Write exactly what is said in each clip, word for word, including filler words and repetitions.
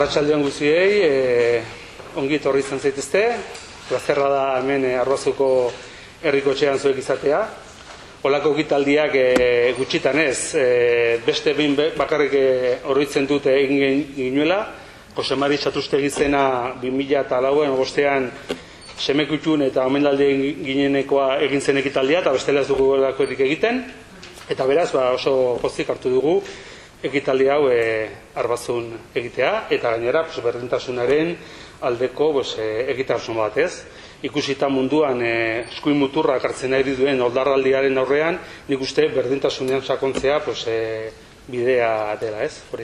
Arratsaldeon guztiei, eh, ongi etorri izan zaitezte. Plazerra da hemen eh, Arbazuko herriko etxean zuek izatea. Holako ekitaldiak eh, gutxitan ez, eh, beste behin bakarrik eh, oroitzen dut egin ginuela. Jose Mari Txatustegi zena bi mila lauan bostean Semekutxun eta omenaldi ginenekoa egin zen ekitaldia, eta bestela ez dugu holakorik egiten. Eta beraz, ba, oso pozik hartu dugu ekitaldi hau e, Arbazun egitea, eta gainera pues, berdintasunaren aldeko pues, e, egitasun bat ez. Ikusita munduan e, eskuin muturra kartzen ari duen oldarraldiaren aurrean, nik uste berdintasunean sakontzea pues, e, bidea dela ez. Hori.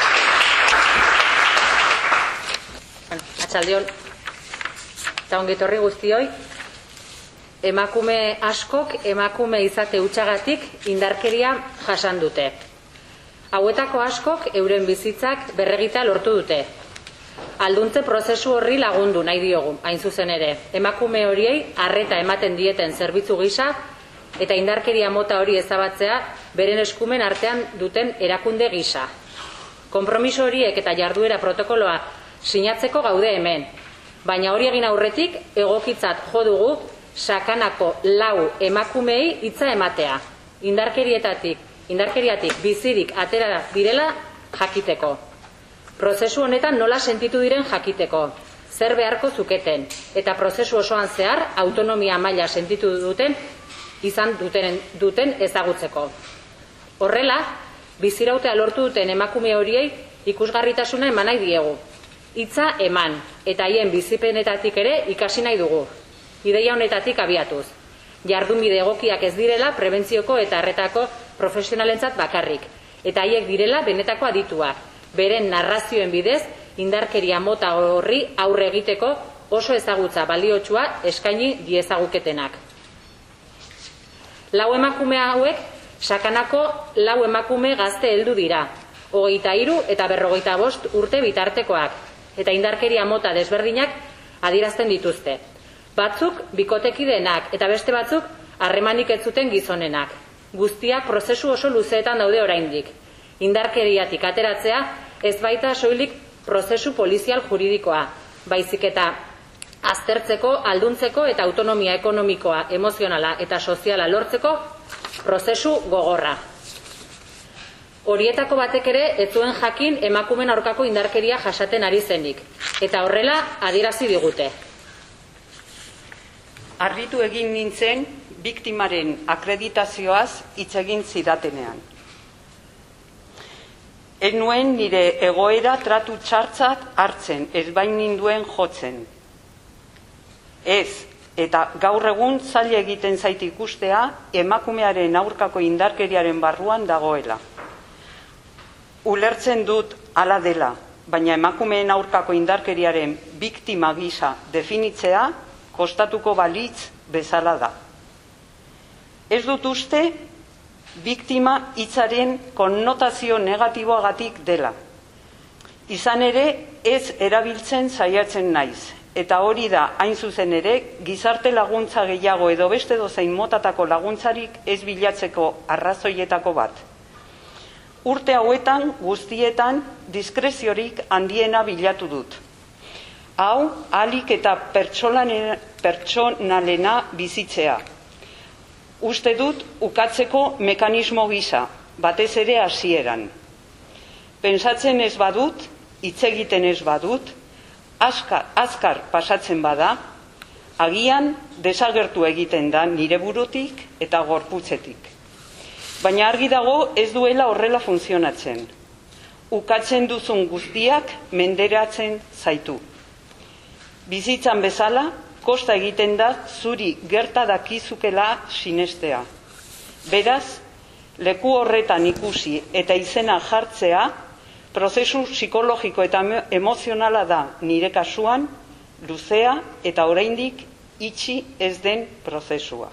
Atxaldion, eta ongetorri guztioi, emakume askok emakume izate hutsagatik indarkeria jasan dute. Hauetako askok euren bizitzak berregita lortu dute. Alduntze prozesu horri lagundu nahi diogu, hain zuzen ere. Emakume horiei arreta ematen dieten zerbitzu gisa eta indarkeria mota hori ezabatzea beren eskumen artean duten erakunde gisa. Konpromiso horiek eta jarduera protokoloa sinatzeko gaude hemen, baina hori egin aurretik egokitzat jo dugu sakanako lau emakumeei hitza ematea. Indarkerietatik Indarkeriatik bizirik atera direla jakiteko. Prozesu honetan nola sentitu diren jakiteko, zer beharko zuketen, eta prozesu osoan zehar autonomia maila sentitu duten izan duten, duten ezagutzeko. Horrela, bizirautea lortu duten emakume horiei ikusgarritasuna eman nahi diegu. Hitza eman, eta haien bizipenetatik ere ikasi nahi dugu. Ideia honetatik abiatuz. Jardunbide egokiak ez direla prebentzioko eta arretako profesionalentzat bakarrik, eta haiek direla benetako adituak, beren narrazioen bidez indarkeria mota horri aurre egiteko oso ezagutza baliotsua eskaini diezaguketenak. Lau emakume hauek sakanako lau emakume gazte heldu dira, hogeita hiru eta berrogeita bost urte bitartekoak, eta indarkeria mota desberdinak adierazten dituzte. Batzuk bikotekidenak eta beste batzuk harremanik ez zuten gizonenak. Guztiak prozesu oso luzeetan daude oraindik. Indarkeriatik ateratzea ez baita soilik prozesu polizial juridikoa, baizik eta aztertzeko, alduntzeko eta autonomia ekonomikoa, emozionala eta soziala lortzeko prozesu gogorra. Horietako batek ere ez zuen jakin emakumeen aurkako indarkeria jasaten ari zenik, eta horrela adierazi digute. Harritu egin nintzen biktimaren akreditazioaz hitz egin zidatenean. Ez nuen nire egoera tratu txartzat hartzen, ez bain ninduen jotzen. Ez, eta gaur egun zaila egiten zait ikustea emakumearen aurkako indarkeriaren barruan dagoela. Ulertzen dut hala dela, baina emakumeen aurkako indarkeriaren biktima gisa definitzea kostatuko balitz bezala da. Ez dut uste biktima hitzaren konnotazio negatiboagatik dela. Izan ere ez erabiltzen saiatzen naiz, eta hori da hain zuzen ere gizarte laguntza gehiago edo beste dozein motatako laguntzarik ez bilatzeko arrazoietako bat. Urte hauetan guztietan diskreziorik handiena bilatu dut. Hau, ahalik eta pertsonalena bizitzea. Uste dut ukatzeko mekanismo gisa, batez ere hasieran. Pentsatzen ez badut, hitz egiten ez badut, azkar, azkar pasatzen bada, agian desagertu egiten da nire burutik eta gorputzetik. Baina argi dago ez duela horrela funtzionatzen. Ukatzen duzun guztiak menderatzen zaitu. Bizitzan bezala, kosta egiten da zuri gerta dakizukela sinestea. Beraz, leku horretan ikusi eta izena jartzea, prozesu psikologiko eta emozionala da nire kasuan, luzea eta oraindik itxi ez den prozesua.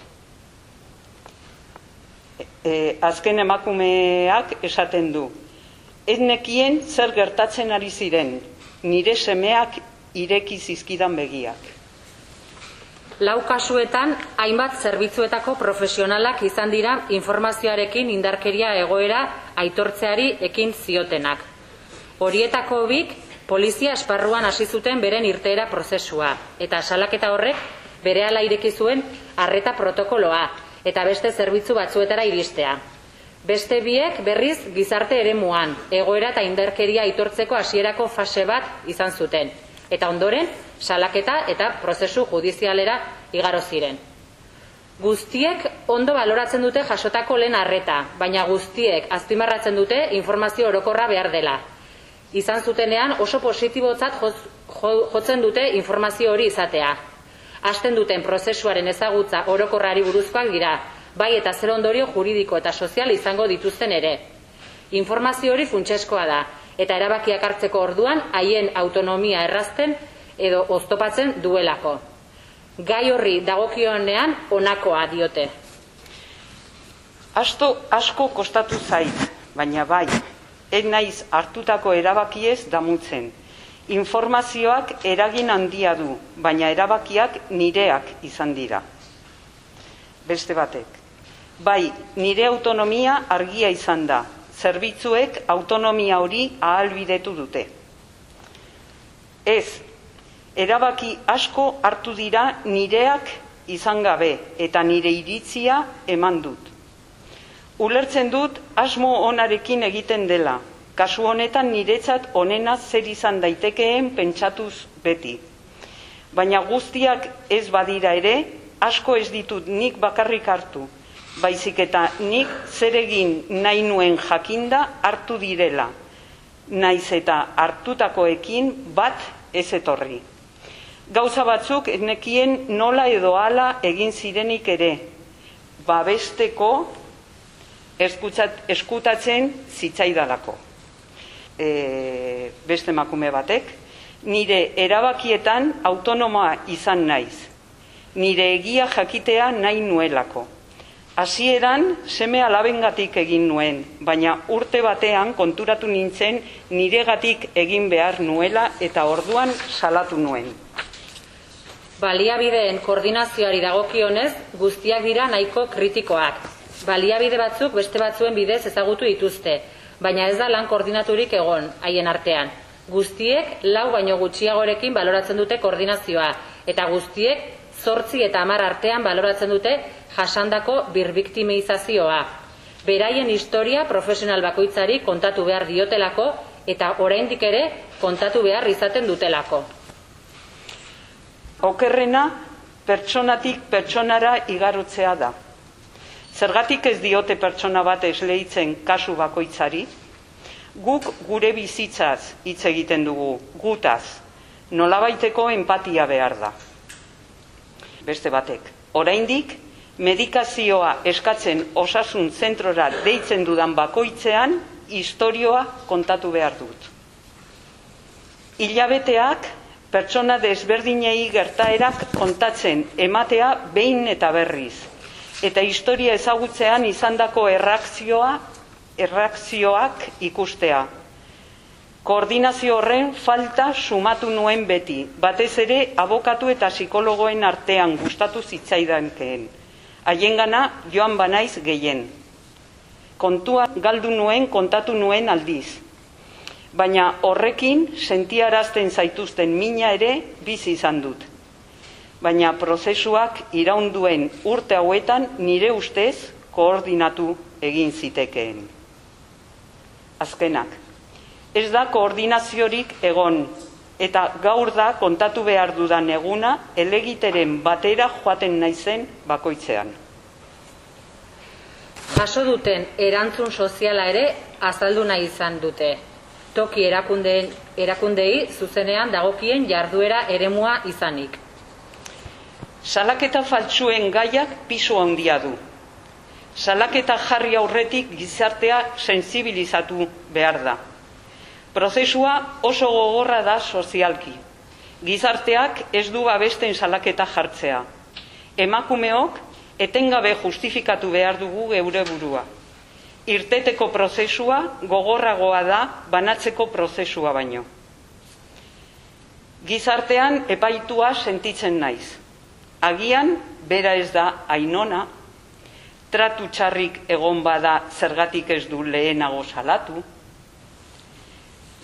E, azken emakumeak esaten du, ez nekien zer gertatzen ari ziren, nire semeak ireki zizkidan begiak. Lau kasuetan, hainbat zerbitzuetako profesionalak izan dira informazioarekin indarkeria egoera aitortzeari ekin ziotenak. Horietako bik Polizia esparruan hasi zuten beren irteera prozesua, eta salaketa horrek berehala ireki zuen arreta protokoloa eta beste zerbitzu batzuetara iristea. Beste biek berriz gizarte eremuan, egoera eta indarkeria aitortzeko hasierako fase bat izan zuten, eta ondoren salaketa eta prozesu judizialera igaro ziren. Guztiek ondo baloratzen dute jasotako lehen arreta, baina guztiek azpimarratzen dute informazio orokorra behar dela. Izan zutenean oso positibotzat jotzen dute informazio hori izatea. Hasten duten prozesuaren ezagutza orokorrari buruzkoak dira, bai eta zer ondorio juridiko eta sozial izango dituzten ere. Informazio hori funtseskoa da, eta erabakiak hartzeko orduan haien autonomia errazten edo oztopatzen duelako. Gai horri dagokionean honakoa diote. Asto asko kostatu zait, baina bai, ez naiz hartutako erabakiez damutzen. Informazioak eragin handia du, baina erabakiak nireak izan dira. Beste batek. Bai, nire autonomia argia izan da. Zerbitzuek autonomia hori ahalbidetu dute. Ez, erabaki asko hartu dira nireak izan gabe eta nire iritzia eman dut. Ulertzen dut asmo onarekin egiten dela. Kasu honetan niretzat onena zer izan daitekeen pentsatuz beti. Baina guztiak ez badira ere, asko ez ditut nik bakarrik hartu, baizik eta nik zer egin nahi nuen jakinda hartu direla, naiz eta hartutakoekin bat ez etorri. Gauza batzuk nekien nola edo hala egin zirenik ere, babesteko eskutatzen zitzaidalako. E, beste emakume batek, nire erabakietan autonomoa izan naiz, nire egia jakitea nahi nuelako. Hasieran seme alabengatik egin nuen, baina urte batean konturatu nintzen niregatik egin behar nuela eta orduan salatu nuen. Baliabideen koordinazioari dagokionez, guztiak dira nahiko kritikoak. Baliabide batzuk beste batzuen bidez ezagutu dituzte, baina ez da lan koordinaturik egon haien artean. Guztiek lau baino gutxiagorekin baloratzen dute koordinazioa, eta guztiek zortzi eta hamar artean baloratzen dute jasandako birbiktimizazioa. Beraien historia profesional bakoitzari kontatu behar diotelako eta oraindik ere kontatu behar izaten dutelako. Okerrena pertsonatik pertsonara igarotzea da. Zergatik ez diote pertsona bat esleitzen kasu bakoitzari? Guk gure bizitzaz hitz egiten dugu, gutaz. Nolabaiteko enpatia behar da. Beste batek. Oraindik medikazioa eskatzen osasun zentrora deitzen dudan bakoitzean istorioa kontatu behar dut. Hilabeteak pertsona desberdinei gertaerak kontatzen ematea behin eta berriz. Eta historia ezagutzean izandako erreakzioa, erreakzioak ikustea. Koordinazio horren falta sumatu nuen beti, batez ere abokatu eta psikologoen artean gustatu zitzaidankeen. Haiengana joan banaiz gehien. Kontua galdu nuen, kontatu nuen aldiz. Baina horrekin sentiarazten zaituzten mina ere bizi izan dut. Baina prozesuak iraunduen urte hauetan nire ustez koordinatu egin zitekeen. Azkenak, ez da koordinaziorik egon, eta gaur da kontatu behar dudan eguna elegiteren batera joaten naizen bakoitzean. Jaso duten erantzun soziala ere azaldu nahi izan dute. Toki erakundeen, erakundei zuzenean dagokien jarduera eremua izanik. Salaketa faltsuen gaiak pisu handia du. Salaketa jarri aurretik gizartea sentsibilizatu behar da. Prozesua oso gogorra da sozialki. Gizarteak ez du babesten salaketa jartzea. Emakumeok etengabe justifikatu behar dugu geure burua. Irteteko prozesua gogorragoa da banatzeko prozesua baino. Gizartean epaitua sentitzen naiz. Agian, bera ez da Ainona, tratu txarrik egon bada zergatik ez du lehenago salatu.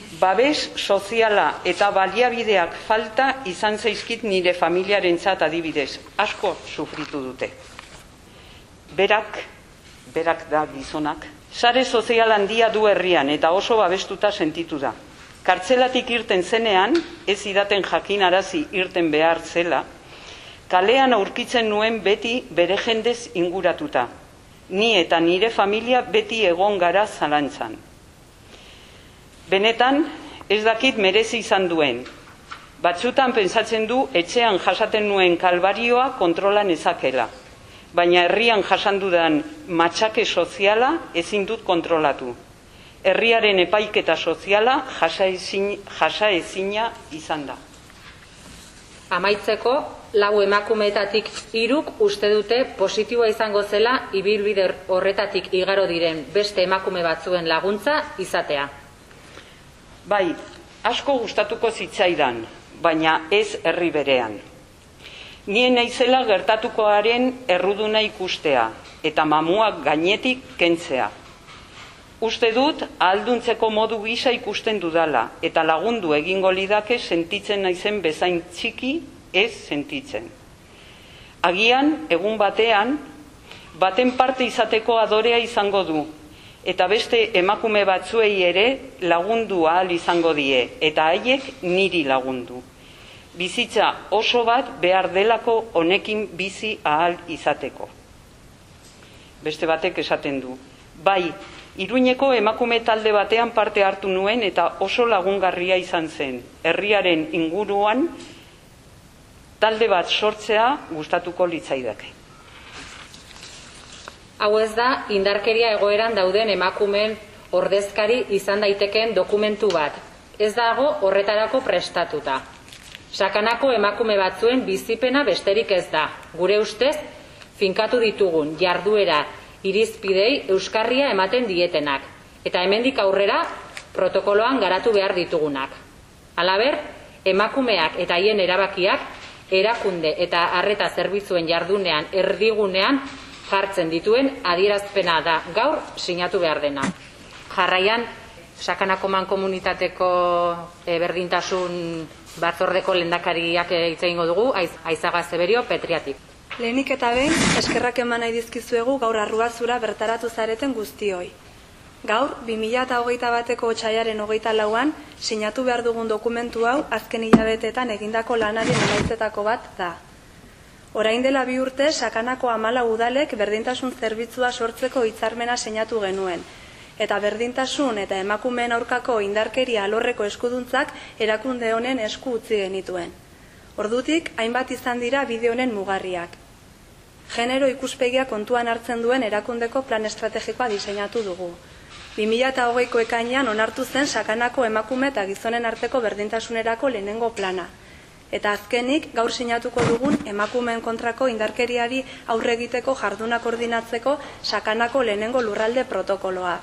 Babes soziala eta baliabideak falta izan zaizkit nire familiarentzat adibidez, asko sufritu dute. Berak, berak da gizonak, sare sozial handia du herrian eta oso babestuta sentitu da. Kartzelatik irten zenean, ez idaten jakinarazi irten behar zela, kalean aurkitzen nuen beti bere jendez inguratuta. Ni eta nire familia beti egon gara zalantzan. Benetan, ez dakit merezi izan duen. Batzutan pentsatzen du etxean jasaten nuen kalbarioa kontrolan ezakela. Baina herrian jasandudan matxake soziala ezin dut kontrolatu. Herriaren epaiketa soziala jasa ezina izan da. Amaitzeko, lau emakumeetatik hiruk uste dute positiboa izango zela ibilbide horretatik igaro diren beste emakume batzuen laguntza izatea. Bai, asko gustatuko zitzaidan, baina ez herri berean. Nien naizela gertatukoaren erruduna ikustea eta mamuak gainetik kentzea. Uste dut ahalduntzeko modu gisa ikusten dudala eta lagundu egingo lidake sentitzen naizen bezain txiki ez sentitzen. Agian, egun batean, baten parte izateko adorea izango du, eta beste emakume batzuei ere lagundu ahal izango die, eta haiek niri lagundu. Bizitza oso bat behar delako honekin bizi ahal izateko. Beste batek esaten du. Bai, Iruñeko emakume talde batean parte hartu nuen eta oso lagungarria izan zen. Herriaren inguruan talde bat sortzea gustatuko litzaidake. Hau ez da, indarkeria egoeran dauden emakumeen ordezkari izan daitekeen dokumentu bat. Ez dago horretarako prestatuta. Sakanako emakume batzuen bizipena besterik ez da. Gure ustez, finkatu ditugun jarduera irizpidei euskarria ematen dietenak. Eta hemendik aurrera protokoloan garatu behar ditugunak. Halaber, emakumeak eta haien erabakiak erakunde eta arreta zerbitzuen jardunean erdigunean jartzen dituen adierazpena da gaur sinatu behar dena. Jarraian, Sakanako mankomunitateko e, berdintasun batzordeko lehendakariak hitz egingo dugu, Aizaga Zeberio Petriatik. Lehenik eta behin, eskerrak eman nahi dizkizuegu gaur Arruazura bertaratu zareten guztioi. Gaur, bi mila hogeita bateko otsailaren hogeita lauan, sinatu behar dugun dokumentu hau azken hilabeteetan egindako lanaren emaitzetako bat da. Orain dela bi urte, Sakanako hamalau udalek berdintasun zerbitzua sortzeko hitzarmena sinatu genuen, eta berdintasun eta emakumeen aurkako indarkeria alorreko eskuduntzak erakunde honen esku utzi genituen. Ordutik, hainbat izan dira bide honen mugarriak. Genero ikuspegia kontuan hartzen duen erakundeko plan estrategikoa diseinatu dugu. bi mila hogeiko ekainean onartu zen Sakanako emakume eta gizonen arteko berdintasunerako lehenengo plana. Eta azkenik, gaur sinatuko dugun emakumeen kontrako indarkeriari aurre egiteko jarduna koordinatzeko Sakanako lehenengo lurralde protokoloa.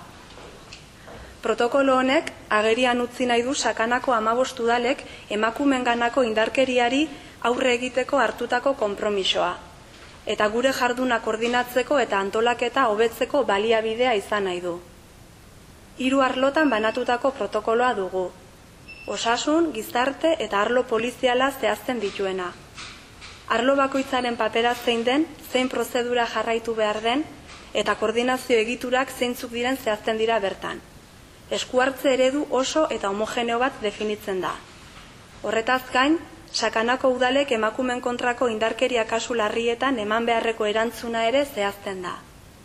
Protokolo honek agerian utzi nahi du Sakanako hamabost udalek emakumeenganako indarkeriari aurre egiteko hartutako konpromisoa. Eta gure jarduna koordinatzeko eta antolaketa hobetzeko baliabidea izan nahi du. Hiru arlotan banatutako protokoloa dugu. Osasun, gizarte eta arlo poliziala zehazten dituena. Arlo bakoitzaren papera zein den, zein prozedura jarraitu behar den, eta koordinazio egiturak zeintzuk diren zehazten dira bertan. Eskuhartze eredu oso eta homogeneo bat definitzen da. Horretaz gain, Sakanako udalek emakumeen kontrako indarkeria kasu larrietan eman beharreko erantzuna ere zehazten da.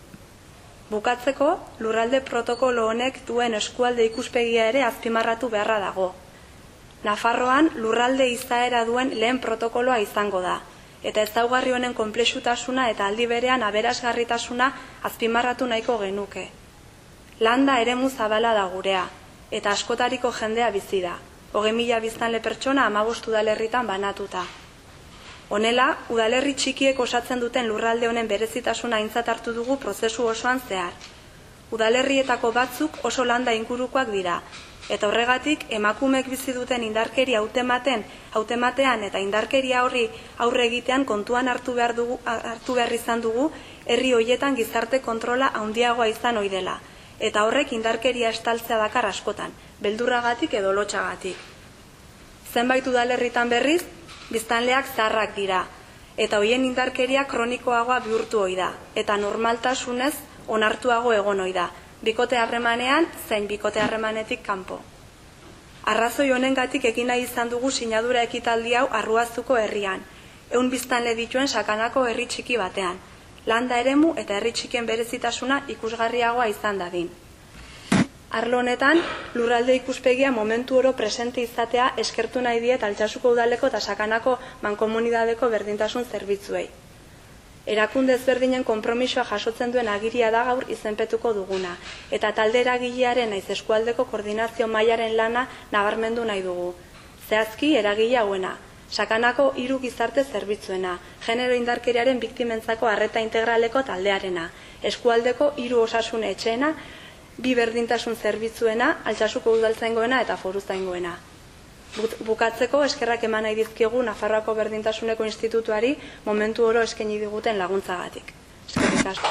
Bukatzeko, lurralde protokolo honek duen eskualde ikuspegia ere azpimarratu beharra dago. Nafarroan lurralde izaera duen lehen protokoloa izango da, eta ezaugarri honen konplexutasuna eta aldi berean aberasgarritasuna azpimarratu nahiko genuke. Landa eremu zabala da gurea, eta askotariko jendea bizi da, hogei mila biztanle pertsona hamabost udalerritan banatuta. Honela, udalerri txikiek osatzen duten lurralde honen berezitasuna aintzat hartu dugu prozesu osoan zehar. Udalerrietako batzuk oso landa ingurukoak dira, eta horregatik emakumeek bizi duten indarkeria hautematen, hautematean eta indarkeria horri aurre egitean kontuan hartu behar dugu, hartu behar izan dugu herri hoietan gizarte kontrola handiagoa izan ohi dela, eta horrek indarkeria estaltzea dakar askotan, beldurragatik edo lotxagatik. Zenbait udalerritan berriz, biztanleak zaharrak dira, eta hoien indarkeria kronikoagoa bihurtu ohi da, eta normaltasunez onartuago egon ohi da, bikote harremanean zein bikote harremanetik kanpo. Arrazoi honengatik egin nahi izan dugu sinadura ekitaldi hau Arruazuko herrian, ehun biztanle dituen Sakanako herri txiki batean, landa eremu eta herri txikien berezitasuna ikusgarriagoa izan dadin. Arlo honetan, lurralde ikuspegia momentu oro presente izatea eskertu nahi diet Altsasuko udaleko eta Sakanako mankomunidadeko berdintasun zerbitzuei. Erakunde ezberdinen konpromisoa jasotzen duen agiria da gaur izenpetuko duguna, eta talde eragilearen naiz eskualdeko koordinazio mailaren lana nabarmendu nahi dugu. Zehazki eragile hauena, Sakanako hiru gizarte zerbitzuena, genero indarkeriaren biktimentzako arreta integraleko taldearena, eskualdeko hiru osasun etxeena, bi berdintasun zerbitzuena, Altsasuko udaltzaingoena eta foruzaingoena. Bukatzeko eskerrak eman nahi dizkigu Nafarroako Berdintasuneko Institutuari momentu oro eskaini diguten laguntzagatik. Eskerrik asko.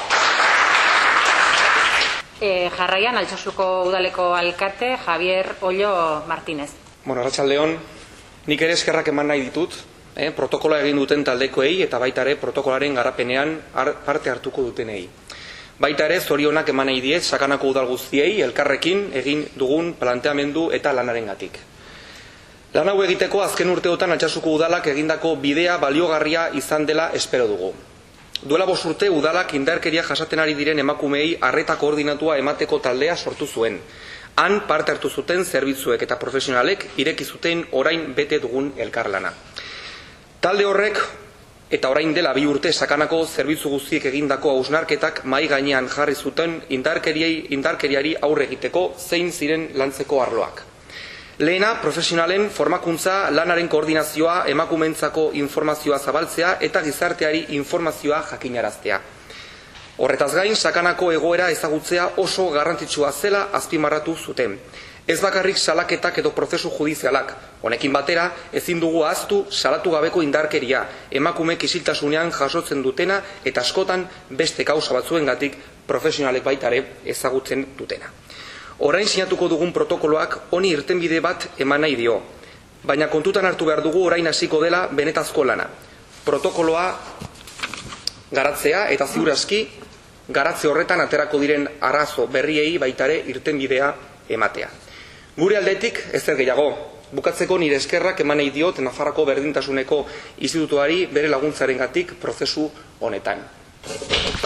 E, jarraian Altsasuko udaleko alkate Javier Ollo Martínez. Bueno, arratsaldeon, nik ere eskerrak eman nahi ditut, eh, protokoloa egin duten taldekoei eta baita ere protokolaren garapenean parte hartuko dutenei. Baita ere zorionak eman nahi diet Sakanako udal guztiei elkarrekin egin dugun planteamendu eta lanarengatik. Lan hau egiteko azken urteotan Altsasuko udalak egindako bidea baliogarria izan dela espero dugu. Duela bost urte udalak indarkeria jasaten ari diren emakumeei arreta koordinatua emateko taldea sortu zuen. Han parte hartu zuten zerbitzuek eta profesionalek ireki zuten orain bete dugun elkarlana. Talde horrek eta orain dela bi urte Sakanako zerbitzu guztiek egindako hausnarketak mahai gainean jarri zuten indarkeriei indarkeriari aurre egiteko zein ziren lantzeko arloak. Lehena, profesionalen formakuntza, lanaren koordinazioa, emakumeentzako informazioa zabaltzea eta gizarteari informazioa jakinaraztea. Horretaz gain, Sakanako egoera ezagutzea oso garrantzitsua zela azpimarratu zuten. Ez bakarrik salaketak edo prozesu judizialak, honekin batera ezin dugu ahaztu salatu gabeko indarkeria, emakumeek isiltasunean jasotzen dutena eta askotan beste kausa batzuengatik profesionalek baita ere ezagutzen dutena. Orain sinatuko dugun protokoloak honi irtenbide bat eman nahi dio, baina kontutan hartu behar dugu orain hasiko dela benetazko lana. Protokoloa garatzea eta ziur aski garatze horretan aterako diren arazo berriei baitare irtenbidea ematea. Gure aldetik ezer gehiago, bukatzeko nire eskerrak eman nahi diot Nafarroako Berdintasuneko Institutuari bere laguntzarengatik prozesu honetan.